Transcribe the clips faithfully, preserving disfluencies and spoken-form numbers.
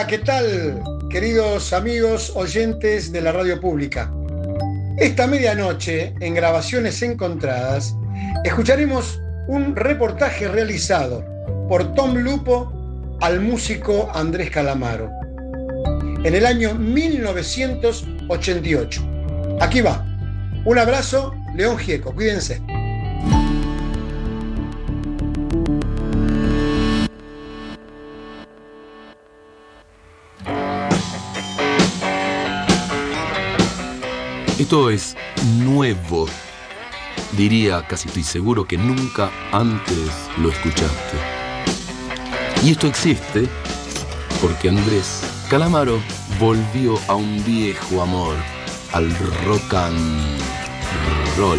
Hola, ¿qué tal, queridos amigos oyentes de la radio pública? Esta medianoche, en Grabaciones Encontradas, escucharemos un reportaje realizado por Tom Lupo al músico Andrés Calamaro en el año mil novecientos ochenta y ocho. Aquí va. Un abrazo, León Gieco. Cuídense. Esto es nuevo. Diría, casi estoy seguro, que nunca antes lo escuchaste. Y esto existe porque Andrés Calamaro volvió a un viejo amor, al rock and roll.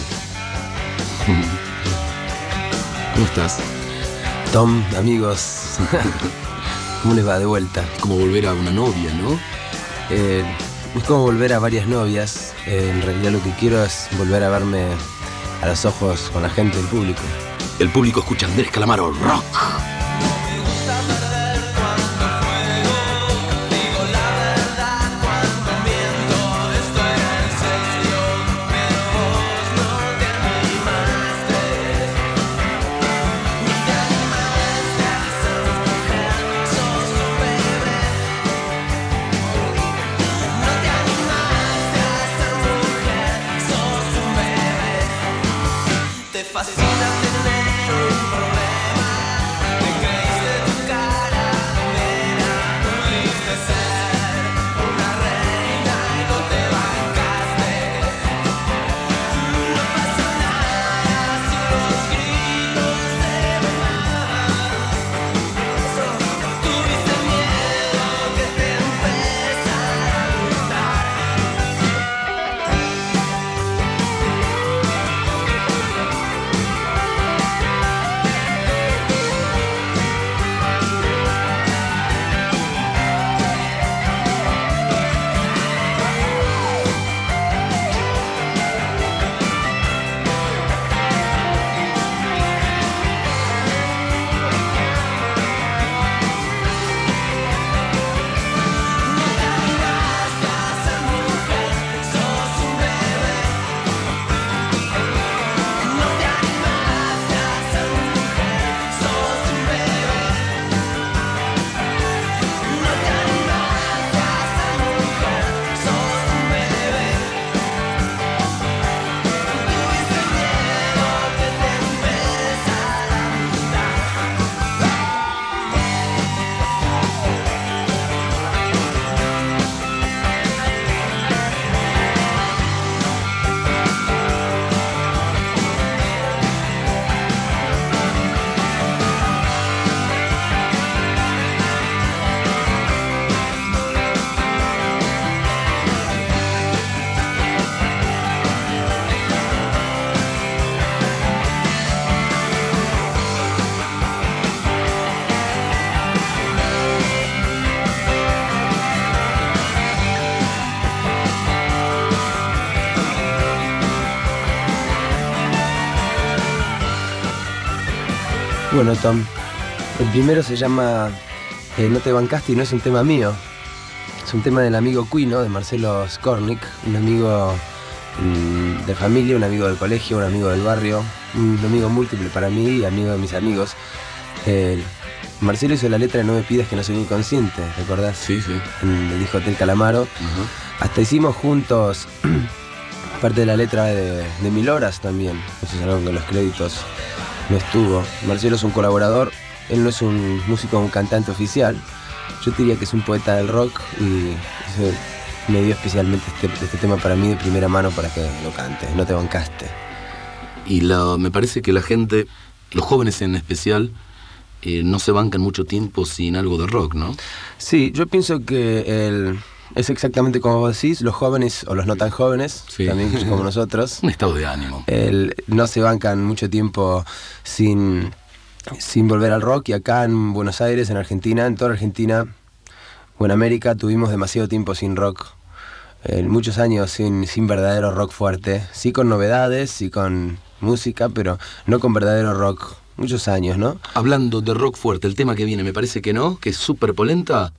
¿Cómo estás? Tom, amigos, ¿cómo les va de vuelta? Es como volver a una novia, ¿no? Eh, es como volver a varias novias. Eh, en realidad lo que quiero es volver a verme a los ojos con la gente, el público. El público escucha Andrés Calamaro Rock. Bueno, Tom, el primero se llama eh, No te bancaste y no es un tema mío. Es un tema del amigo Cuino, de Marcelo Skornik, un amigo mmm, de familia, un amigo del colegio, un amigo del barrio, un amigo múltiple para mí y amigo de mis amigos. Eh, Marcelo hizo la letra de No me pidas que no soy inconsciente, ¿recordás? Sí, sí. En el disco Hotel Calamaro. Uh-huh. Hasta hicimos juntos parte de la letra de, de Mil Horas también. Eso es algo que en los créditos no estuvo. Marcelo es un colaborador, él no es un músico o un cantante oficial. Yo diría que es un poeta del rock y eso me dio especialmente este, este tema para mí de primera mano para que lo cante. No te bancaste. Y la, me parece que la gente, los jóvenes en especial, eh, no se bancan mucho tiempo sin algo de rock, ¿no? Sí, yo pienso que el, es exactamente como vos decís, los jóvenes o los no tan jóvenes, sí, también como nosotros. Un estado de ánimo. El, no se bancan mucho tiempo sin, sin volver al rock, y acá en Buenos Aires, en Argentina, en toda Argentina o en América, tuvimos demasiado tiempo sin rock. Eh, muchos años sin, sin verdadero rock fuerte. Sí con novedades, sí con música, pero no con verdadero rock muchos años, ¿no? Hablando de rock fuerte, el tema que viene, me parece que no, que es súper polenta.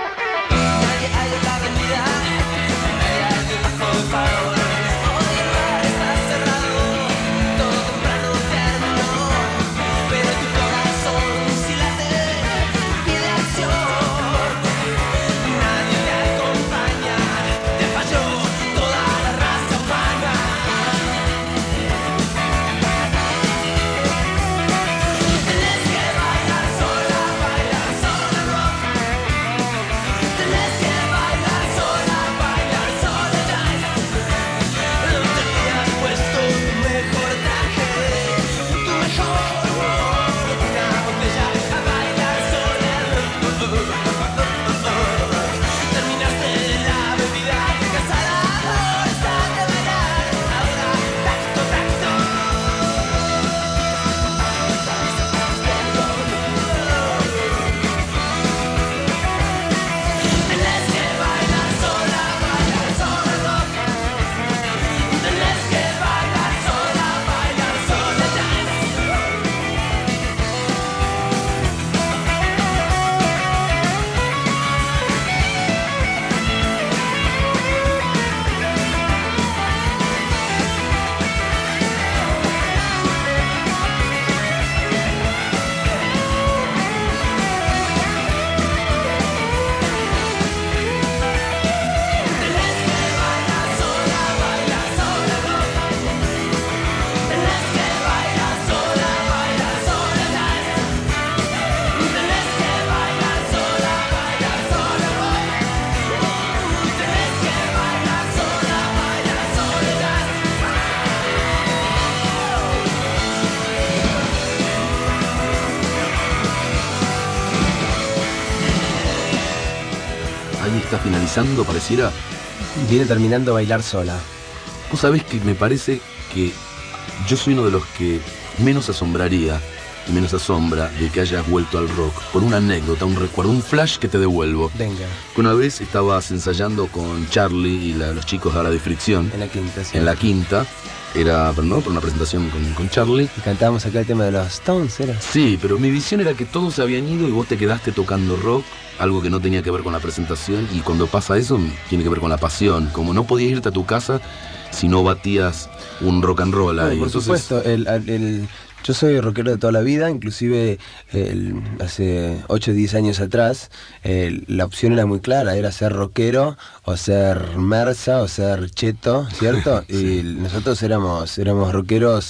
Ahí está finalizando, pareciera. Viene terminando Bailar Sola. Vos sabés que me parece que yo soy uno de los que menos asombraría y menos asombra de que hayas vuelto al rock por una anécdota, un recuerdo, un flash que te devuelvo. Venga. Una vez estabas ensayando con Charlie y la, los chicos de Ala de Fricción. En la quinta, sí. En la quinta. Era, ¿no?, por una presentación con, con Charlie. Y cantábamos acá el tema de los Stones, ¿era? Sí, pero mi visión era que todos se habían ido y vos te quedaste tocando rock, algo que no tenía que ver con la presentación, y cuando pasa eso tiene que ver con la pasión. Como no podías irte a tu casa si no batías un rock and roll ahí. No, por Entonces, supuesto, el, el, yo soy rockero de toda la vida, inclusive el, hace ocho o diez años atrás el, la opción era muy clara, era ser rockero o ser mersa o ser cheto, ¿cierto? Sí. Y nosotros éramos, éramos rockeros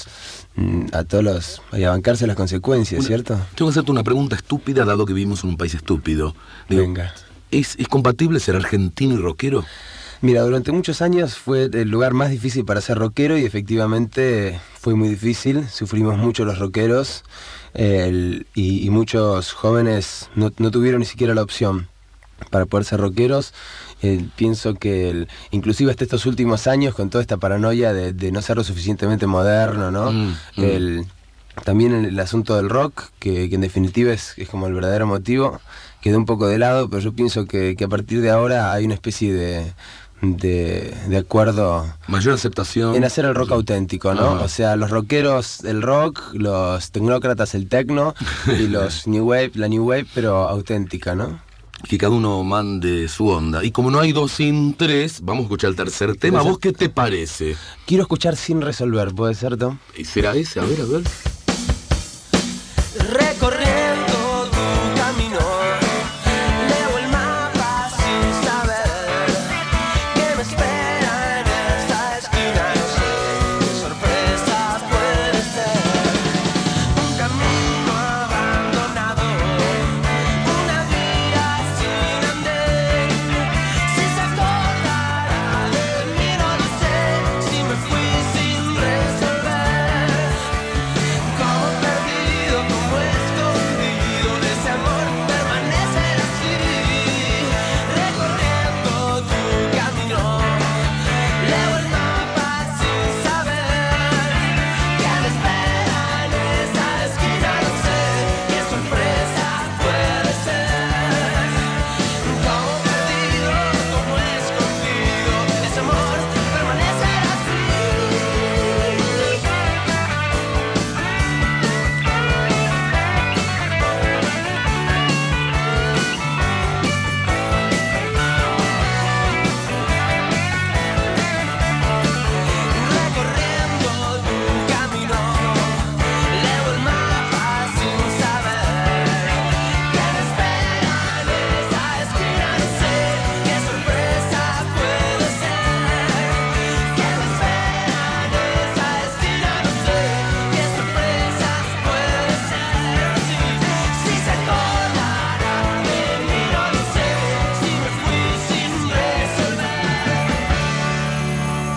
a todos los, y a bancarse las consecuencias, una, ¿cierto? Tengo que hacerte una pregunta estúpida, dado que vivimos en un país estúpido. Digo, Venga. ¿es, ¿Es compatible ser argentino y rockero? Mira, durante muchos años fue el lugar más difícil para ser rockero y efectivamente fue muy difícil. Sufrimos mucho los rockeros eh, y, y muchos jóvenes no, no tuvieron ni siquiera la opción para poder ser rockeros. Eh, pienso que el, inclusive hasta estos últimos años, con toda esta paranoia de, de no ser lo suficientemente moderno, ¿no? Mm, mm. El, también el, el asunto del rock, que, que en definitiva es, es como el verdadero motivo, quedó un poco de lado, pero yo pienso que, que a partir de ahora hay una especie de... De, de acuerdo, mayor aceptación en hacer el rock auténtico, ¿no? Ajá. O sea, los rockeros el rock, los tecnócratas el techno y los new wave, la new wave, pero auténtica, ¿no? Que cada uno mande su onda. Y como no hay dos sin tres, vamos a escuchar el tercer tema. ¿Vos qué te parece? Quiero escuchar Sin Resolver, ¿puede ser, Tom? ¿Y será ese? A ver, a ver. Recorriendo tu camino, leo el mapa sin saber qué me espera en esta esquina. No sé qué sorpresa puede ser. Un camino abandonado, una vía sin andén. Si se acordará de mí no lo sé, si me fui sin resolver.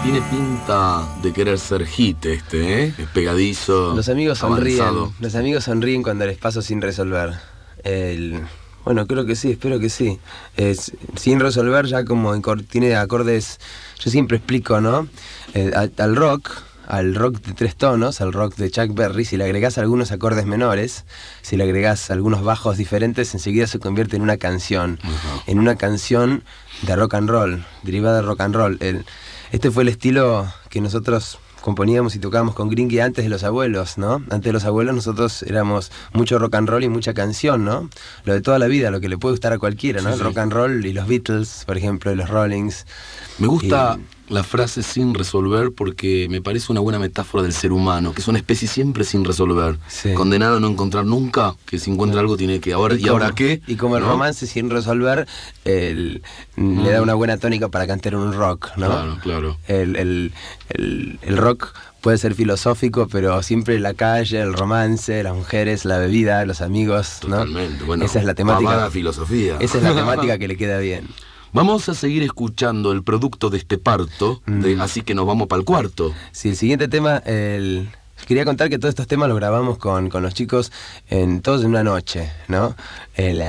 Tiene pinta de querer ser hit este, ¿eh? Es pegadizo. Los amigos sonríen. avanzado. Los amigos sonríen cuando les paso sin resolver. El, bueno, creo que sí, espero que sí. Es, sin resolver ya como en cor- tiene acordes. Yo siempre explico, ¿no? Eh, a- al rock, al rock de tres tonos, al rock de Chuck Berry, si le agregás algunos acordes menores, si le agregás algunos bajos diferentes, enseguida se convierte en una canción. Ajá. En una canción de rock and roll, derivada de rock and roll. El, este fue el estilo que nosotros componíamos y tocábamos con Gringy antes de los abuelos, ¿no? Antes de los abuelos nosotros éramos mucho rock and roll y mucha canción, ¿no? Lo de toda la vida, lo que le puede gustar a cualquiera, ¿no? Sí, El sí. rock and roll y los Beatles, por ejemplo, y los Rollings. Me gusta Y- la frase sin resolver porque me parece una buena metáfora del ser humano, que es una especie siempre sin resolver. Sí. Condenado a no encontrar nunca, que si encuentra algo tiene que... Ahora, ¿Y, como- ahora qué? Y como el ¿No? romance sin resolver, el- le da una buena tónica para cantar un rock, ¿no? Claro, claro. El, el, el, el rock puede ser filosófico, pero siempre la calle, el romance, las mujeres, la bebida, los amigos, ¿no? Totalmente. Bueno, esa es la temática. pavada filosofía. Esa es la temática que le queda bien. Vamos a seguir escuchando el producto de este parto, de- Mm. así que nos vamos para el cuarto. Sí, el siguiente tema, el... quería contar que todos estos temas los grabamos con, con los chicos en todos en una noche, ¿no? El,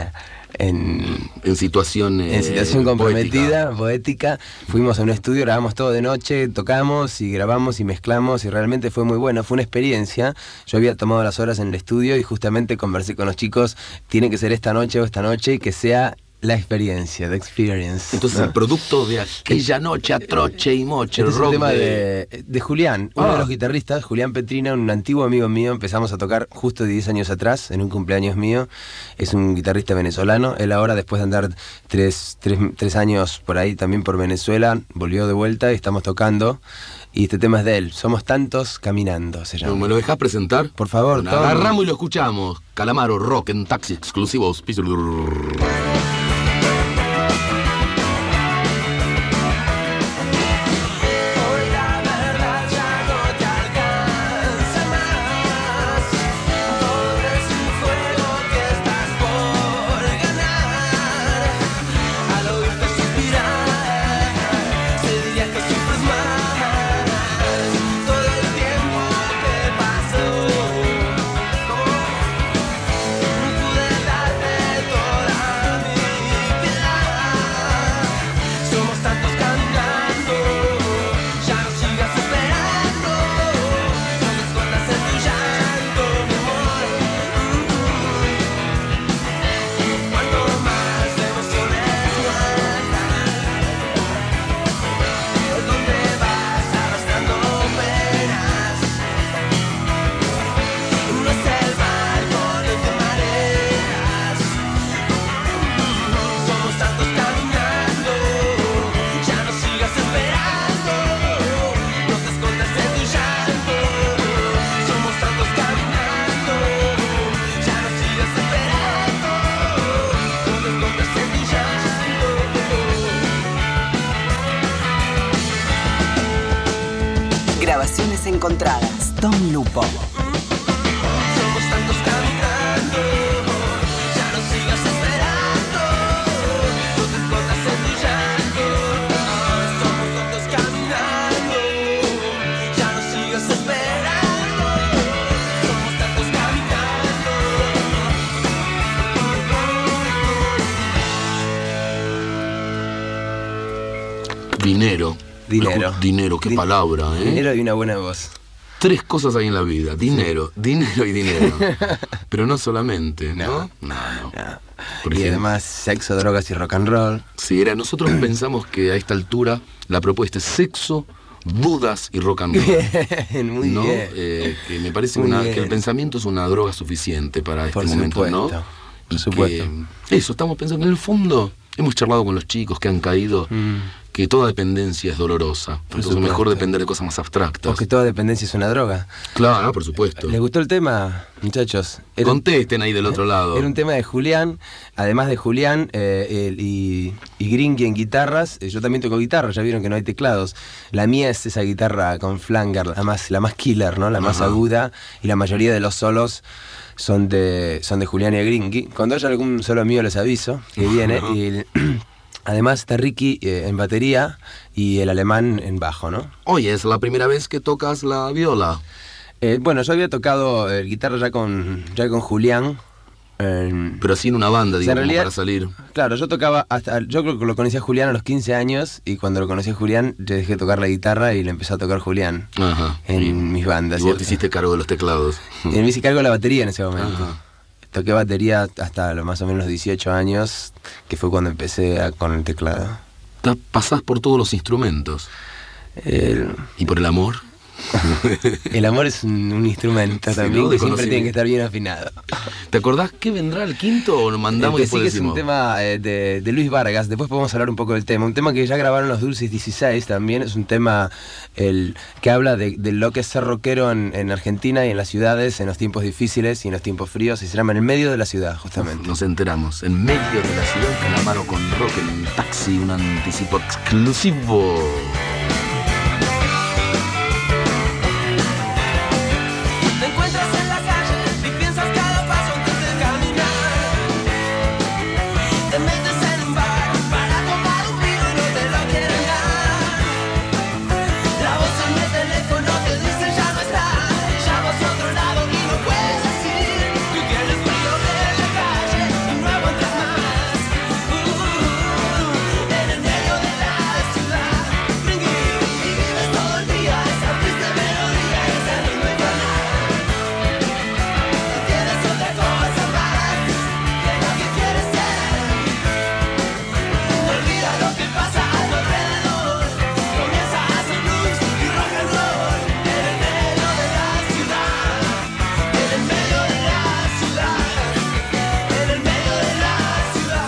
en, En situación eh, en situación comprometida, poética. poética. Fuimos a un estudio, grabamos todo de noche, tocamos y grabamos y mezclamos y realmente fue muy bueno, fue una experiencia. Yo había tomado las horas en el estudio y justamente conversé con los chicos, tiene que ser esta noche o esta noche y que sea la experiencia, the experience. Entonces ¿no? el producto de aquella noche atroche y moche, Este el es un rock tema de... de, de Julián, uno Ah. de los guitarristas, Julián Petrina, un antiguo amigo mío. Empezamos a tocar justo diez años atrás, en un cumpleaños mío. Es un guitarrista venezolano. Él ahora, después de andar tres, tres, tres años por ahí también por Venezuela, volvió de vuelta y estamos tocando. Y este tema es de él, Somos Tantos Caminando, se llama. ¿Me lo dejás presentar? Por favor, Bueno, Tom. agarramos y lo escuchamos. Calamaro, rock en taxi exclusivo. auspicio- Hoy la verdad ya no te alcanza más. Todo es un juego que estás por ganar. Al oírte suspirar, se diría que sufres más. Todo el tiempo que pasó, no pude darte toda mi piedad. Somos tantos caminando, ya no sigas esperando. No te escondas en tu llanto, mi amor. Cuanto más emociones guardas, ¿dónde vas arrastrando penas? No es el mar con el que mareas. Somos tantos caminando, ya no sigas esperando. No te escondas en tu llanto. Somos tantos caminando, ya no sigas esperando. No te escondas en tu llanto. Grabaciones encontradas. Tom Lupo. Somos tantos caminando, ya no sigas esperando. No te escondas en tu llanto. Somos tantos caminando, ya no sigas esperando. Somos tantos caminando. Dinero. Dinero. Escu- Dinero, qué Din- palabra, ¿eh? Dinero y una buena voz. Tres cosas hay en la vida. Dinero, dinero y dinero. Pero no solamente, ¿no? No, no. No. Por Y ejemplo, además sexo, drogas y rock and roll. si era, nosotros pensamos que a esta altura la propuesta es sexo, dudas y rock and roll. Bien, muy ¿No? bien. Eh, que me parece Muy una, bien. que el pensamiento es una droga suficiente para este Por momento, ¿no? supuesto, por Y supuesto. que eso, estamos pensando en el fondo. Hemos charlado con los chicos que han caído Mm. que toda dependencia es dolorosa. Entonces supuesto. mejor depender de cosas más abstractas. O que toda dependencia es una droga. Claro, por supuesto. ¿Les gustó el tema, muchachos? Era, Contesten ahí del otro lado. era un tema de Julián. Además de Julián eh, el- y, y Gringy en guitarras, eh, yo también toco guitarra, ya vieron que no hay teclados. La mía es esa guitarra con flanger, la más, la más killer, ¿no? La más Ajá. aguda. Y la mayoría de los solos son de, son de Julián y de Gringy. Cuando haya algún solo mío les aviso que viene. Ajá. Y el- Además está Ricky eh, en batería y el alemán en bajo, ¿no? Oye, es la primera vez que tocas la viola. Eh, bueno, yo había tocado eh, guitarra ya con, ya con Julián. Eh, Pero sin una banda, digo, en como realidad, para salir. Claro, yo tocaba hasta, yo creo que lo conocí a Julián a los quince años y cuando lo conocí a Julián yo dejé de tocar la guitarra y le empecé a tocar Julián Ajá. en y, mis bandas. Y vos ¿cierto? te hiciste cargo de los teclados. Y me hice cargo de la batería en ese momento. Ajá. Toqué batería hasta los más o menos dieciocho años, que fue cuando empecé a, con el teclado. Te pasás por todos los instrumentos. El, ¿Y por el amor? el amor es un, un instrumento Sí, también ¿no? De que siempre tiene que conocimiento. estar bien afinado. ¿Te acordás qué vendrá el quinto o lo mandamos y Eh, que sí después que es decimos? un tema eh, de, de Luis Vargas, después podemos hablar un poco del tema. Un tema que ya grabaron los Dulces dieciséis también, es un tema el, que habla de, de lo que es ser rockero en, en Argentina y en las ciudades, en los tiempos difíciles y en los tiempos fríos, y se llama En el medio de la ciudad, justamente. Nos enteramos. En medio de la ciudad, Calamaro con rock en taxi, un anticipo exclusivo. Te encuentras en la calle y piensas cada paso antes de caminar. Te metes en un bar para tomar un vino y no te lo quieren dar. La voz en el teléfono te dice ya no está. Llamas a otro lado y no puedes decir. Tú quieres frío de la calle y no aguantas más. Uh, en el medio de la ciudad, ring, y vives todo el día esa triste melodía, esa ritmo infernal. Tienes otra cosa más que lo que quieres ser. No olvidas lo que pasa a tu alrededor. Comienza a hacer blues y rock and roll. En el medio de la ciudad, en el medio de la ciudad, en el medio de la ciudad.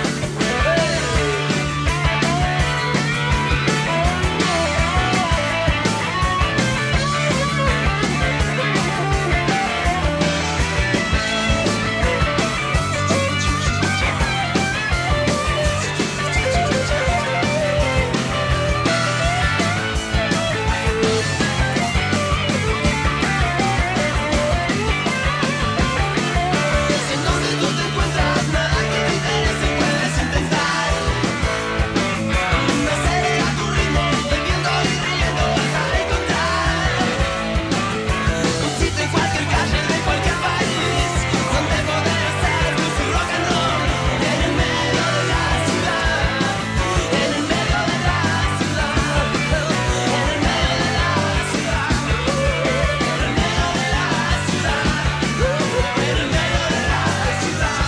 Si en donde tú te encuentras nada que te interese, puedes intentar acelerar tu ritmo, bebiendo y riendo hasta encontrar un sitio en cualquier calle de cualquier país donde poder hacer blues y rock and roll. En el medio de la ciudad, en el medio de la ciudad, en el medio de la ciudad, en el medio de la ciudad, en el medio de la ciudad.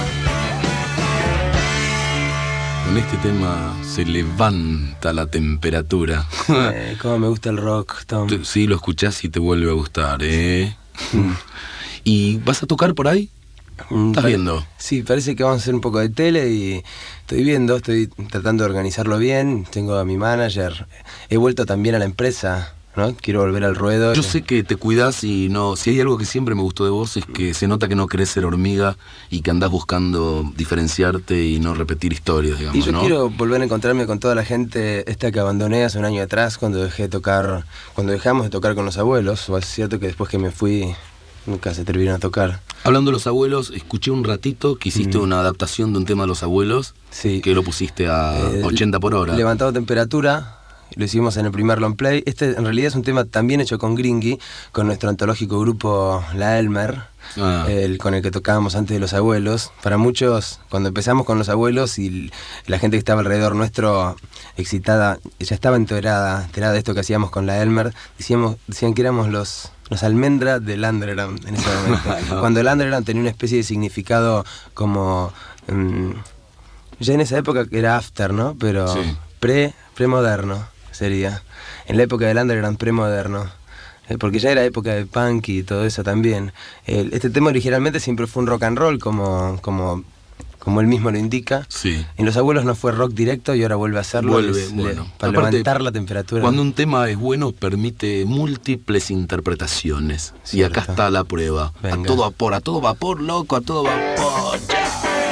Con este tema se levanta la temperatura. Eh, cómo me gusta el rock, Tom. Tú- Sí, lo escuchás y te vuelve a gustar, ¿eh? ¿Y vas a tocar por ahí? Mm, ¿Estás pare- viendo? Sí, parece que vamos a hacer un poco de tele y estoy viendo, estoy tratando de organizarlo bien. Tengo a mi manager, he vuelto también a la empresa, ¿no? Quiero volver al ruedo. Yo sé que te cuidás y no. Si hay algo que siempre me gustó de vos es que se nota que no querés ser hormiga y que andás buscando diferenciarte y no repetir historias, digamos, Y yo ¿no? quiero volver a encontrarme con toda la gente esta que abandoné hace un año atrás cuando dejé de tocar, cuando dejamos de tocar con los abuelos. O es cierto que después que me fui nunca se terminaron a tocar. Hablando de los abuelos, escuché un ratito que hiciste Mm. una adaptación de un tema de los abuelos, Sí. que lo pusiste a Eh, ochenta por hora. Levantado temperatura, lo hicimos en el primer long play. Este en realidad es un tema también hecho con Gringy, con nuestro antológico grupo La Elmer, Ah. el, con el que tocábamos antes de los abuelos. Para muchos, cuando empezamos con los abuelos y l- la gente que estaba alrededor nuestro, excitada, ya estaba enterada, enterada de esto que hacíamos con La Elmer, decíamos, decían que éramos los... Los almendra del underground en ese momento. No. Cuando el underground tenía una especie de significado como... mm, ya en esa época era after, ¿no? Pero Sí. pre, premoderno sería. En la época del underground premoderno. Eh, porque ya era época de punk y todo eso también. El- este tema originalmente siempre fue un rock and roll, como, como, como él mismo lo indica. Sí. En Los Abuelos no fue rock directo y ahora vuelve a hacerlo. Vuelve, les- le- bueno. para Aparte, levantar la temperatura. Cuando un tema es bueno, permite múltiples interpretaciones. Y acá Cierto. está la prueba. Venga. A todo vapor, a todo vapor, loco, a todo vapor. Ya.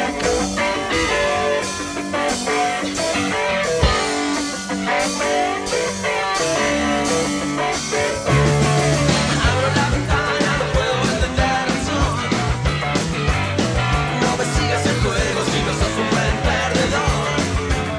Abro la ventana, no puedo entender razón. No me sigas el juego si no sos un buen perdedor.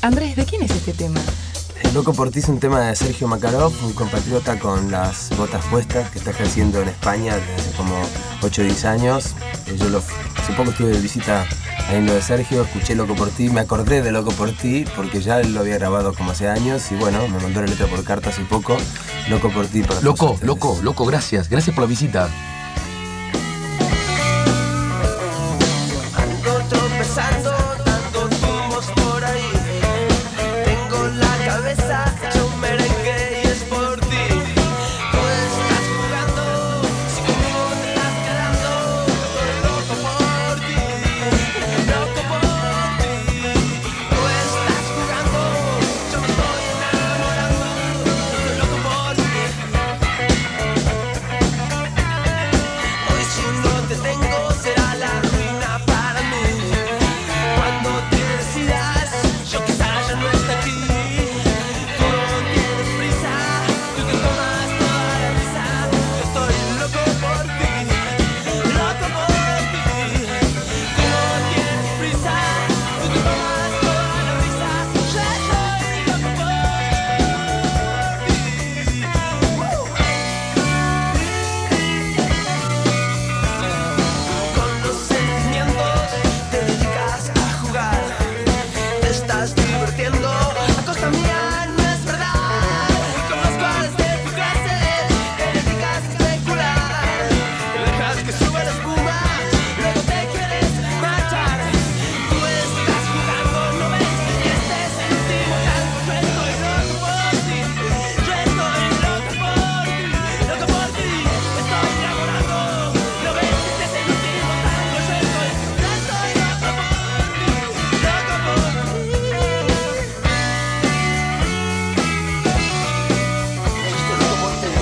Andrés, ¿de quién es este tema? Loco por ti es un tema de Sergio Makarov, un compatriota con las botas puestas que está ejerciendo en España desde hace como ocho o diez años. Yo lo, hace poco estuve de visita ahí en lo de Sergio, escuché Loco por ti, me acordé de Loco por ti porque ya él lo había grabado como hace años y bueno, me mandó la letra por carta hace poco. Loco por ti. Para Loco, loco, loco, gracias. Gracias por la visita. Ando tropezando, dando tumbos por ahí. Tengo la cabeza hecha un merengue y es por ti. Tú estás jugando, si conmigo te estás quedando. Estoy loco por ti, loco por ti. Tú estás jugando, yo me estoy enamorando. Estoy loco por ti. Hoy si no te tengo será la ruina para mí. Cuando te decidas, yo quizás ya no esté aquí. Tú no tienes prisa, tú te tomas toda la risa. Yo estoy loco por ti, loco por ti. Tú no tienes prisa, tú te tomas toda la risa. Yo estoy loco por ti. Con los sentimientos te dedicas a jugar. Te estás divirtiendo a costa mía, no es verdad. Con los cuales de tu clase te dedicas a especular. Dejas que suba la espuma, luego te quieres marchar. Tú estás jugando, no ves que este es el último tango. Yo estoy loco por ti, yo estoy loco por ti, loco por ti. Me estoy enamorando, no ves que este es el último tango. Yo estoy, yo estoy loco por ti, loco por ti. Yo estoy loco por ti.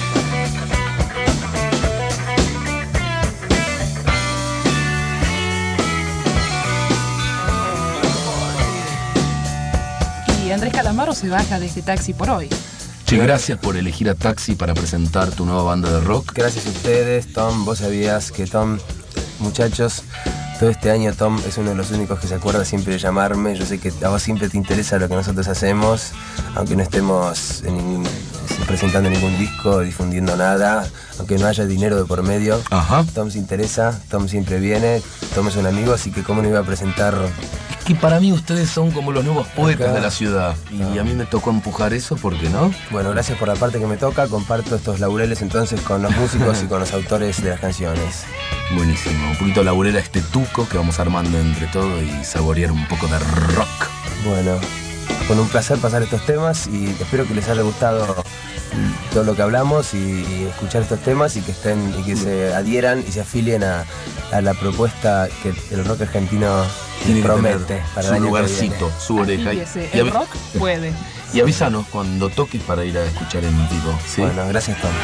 Y Andrés Calamaro se baja de este taxi por hoy. Che, gracias por elegir a Taxi para presentar tu nueva banda de rock. Gracias a ustedes, Tom. Vos sabías que Tom, muchachos, todo este año Tom es uno de los únicos que se acuerda siempre de llamarme. Yo sé que a vos siempre te interesa lo que nosotros hacemos, aunque no estemos en ningún- presentando ningún disco, difundiendo nada, aunque no haya dinero de por medio. Ajá. Tom se interesa, Tom siempre viene, Tom es un amigo, así que cómo no iba a presentar. Es que para mí ustedes son como los nuevos poetas Acá. de la ciudad. Y a mí me tocó empujar eso, ¿por qué no? Bueno, gracias por la parte que me toca, comparto estos laureles entonces con los músicos y con los autores de las canciones. Buenísimo. Un poquito laburera este tuco que vamos armando entre todo y saborear un poco de rock. Bueno, con un placer pasar estos temas y espero que les haya gustado todo lo que hablamos y, y escuchar estos temas y que estén y que se adhieran y se afilien a, a la propuesta que el rock argentino Tiene que promete tener para su el año lugarcito, que viene. su oreja. Y, Afíliese, y el avi- rock puede. y avísanos cuando toques para ir a escuchar en vivo. ¿sí? Bueno, gracias Tom.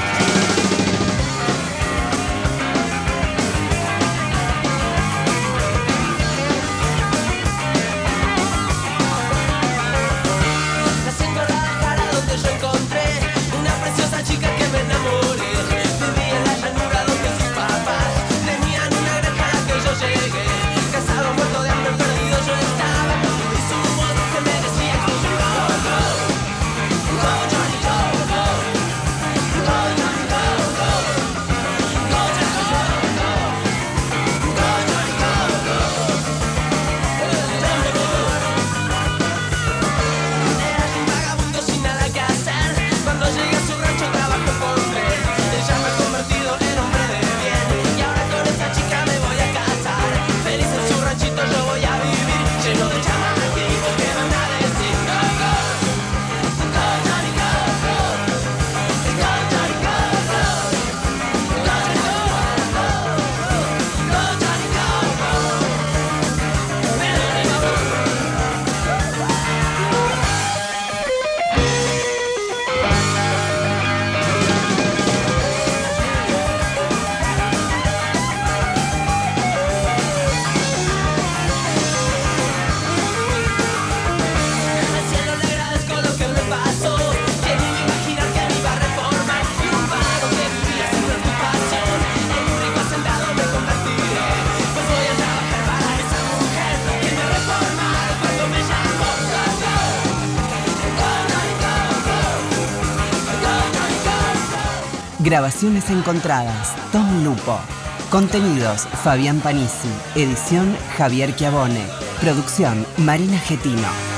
Nací en Guadalajara donde yo encontré una preciosa chica que me enamoré. Viví en la llanura donde sus papás tenían una granja a la que yo llegué. Casado, muerto de hambre, perdido yo estaba. Y su voz que me decía go, go, go. Go, Johnny, go, go. Go, Johnny, go. Grabaciones encontradas, Tom Lupo. Contenidos, Fabián Panisi. Edición, Javier Chiavone. Producción, Marina Getino.